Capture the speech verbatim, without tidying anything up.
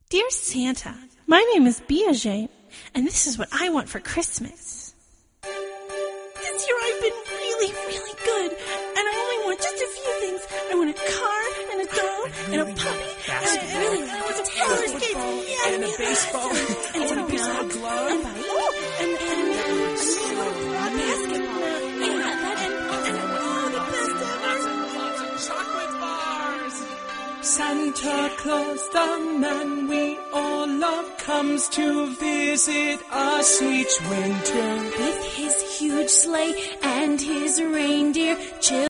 Dear Santa, my name is Biagé, and this is what I want for Christmas. This year I've been really, really good, and I only want just a few things. I want a car, and a doll, and a puppy, and I really I want some roller skates, yeah, and a baseball, and I want a baseball glove, and and and and a basketball, yeah, that and and all the best ever. lots of chocolate bars. Santa Claus, the man we all love, comes to visit us each winter. With his huge sleigh and his reindeer,